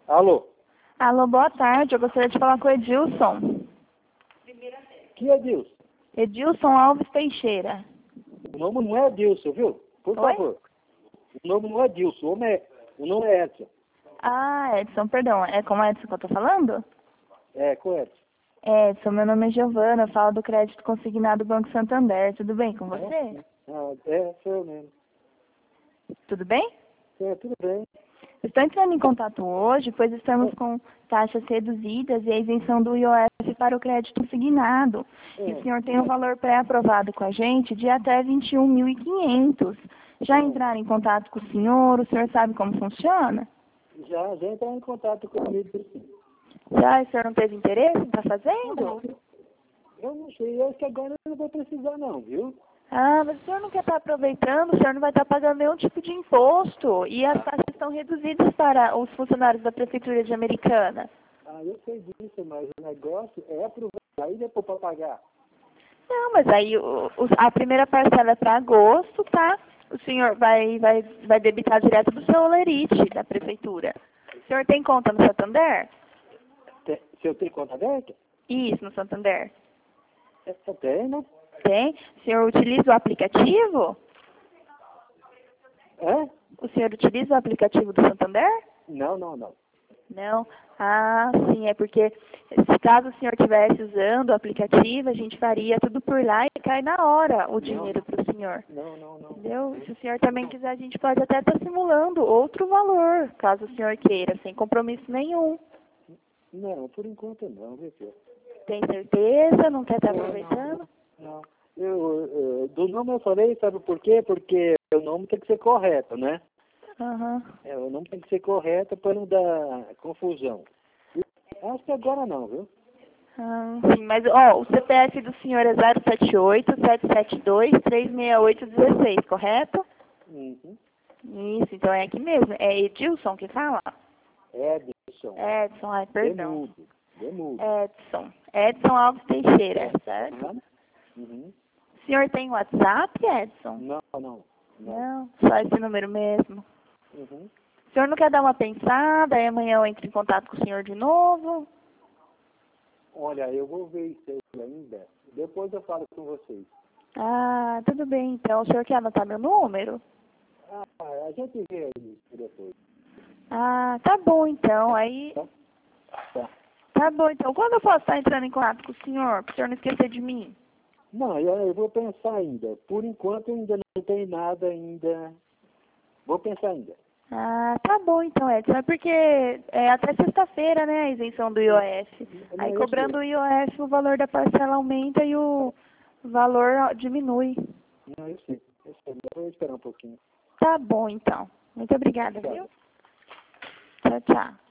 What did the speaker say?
Alô? Alô, boa tarde. Eu gostaria de falar com o Edilson. Que é Edilson? Edilson Alves Teixeira. O nome não é Edilson, viu? Por Oi? favor. O nome não é Edilson, o nome é Edson. Ah, Edson, perdão. É com o Edson que eu tô falando? É, correto. Edson, meu nome é Giovana. Eu falo do crédito consignado do Banco Santander. Tudo bem com você? Sou eu mesmo. Tudo bem? É, tudo bem. Estou entrando em contato hoje, pois estamos com taxas reduzidas e a isenção do IOF para o crédito consignado. E o senhor tem um valor pré-aprovado com a gente de até 21.500. Já entraram em contato com o senhor sabe como funciona? Já entraram em contato comigo, sim. Já, o senhor não teve interesse em estar fazendo? Eu não sei, eu acho que agora eu não vou precisar não, viu? Ah, mas o senhor não quer estar aproveitando, o senhor não vai estar pagando nenhum tipo de imposto. E as taxas estão reduzidas para os funcionários da Prefeitura de Americana. Ah, eu sei disso, mas o negócio é aproveitar e depois para pagar. Não, mas aí a primeira parcela é para agosto, tá? O senhor vai debitar direto do seu olerite da Prefeitura. O senhor tem conta no Santander? Se eu tenho conta aberta? Isso, no Santander. Eu tenho, né? Tem? O senhor utiliza o aplicativo? É? O senhor utiliza o aplicativo do Santander? Não. Não? Ah, sim, é porque se caso o senhor estivesse usando o aplicativo, a gente faria tudo por lá e cai na hora o dinheiro para o senhor. Não. Entendeu? Se o senhor também quiser, a gente pode até estar simulando outro valor, caso o senhor queira, sem compromisso nenhum. Não, por enquanto não, viu, filho? Tem certeza? Não quer estar aproveitando? Não. Do nome eu falei, sabe por quê? Porque o nome tem que ser correto, né? Aham. O nome tem que ser correto para não dar confusão. Acho que agora não, viu? Ah, sim, mas ó, o CPF do senhor é 078-772-368-16, correto? Uhum. Isso, então é aqui mesmo. É Edilson que fala? Edson. Edson, ai, perdão. Demudo. Edson Alves Teixeira, certo? Uhum. O senhor tem WhatsApp, Edson? Não. Não, só esse número mesmo. Uhum. O senhor não quer dar uma pensada, aí amanhã eu entro em contato com o senhor de novo? Olha, eu vou ver isso aí ainda. Depois eu falo com vocês. Ah, tudo bem, então. O senhor quer anotar meu número? A gente vê isso depois. Ah, tá bom, então. Aí... Tá. Tá bom, então. Quando eu posso estar entrando em contato com o senhor não esquecer de mim? Não, eu vou pensar ainda. Por enquanto ainda não tem nada ainda. Vou pensar ainda. Ah, tá bom então, Edson. É porque é até sexta-feira, né, a isenção do IOF. Aí cobrando o IOF, o valor da parcela aumenta e o valor diminui. Não, eu sei. Eu vou esperar um pouquinho. Tá bom então. Muito obrigada, viu? Tchau, tchau.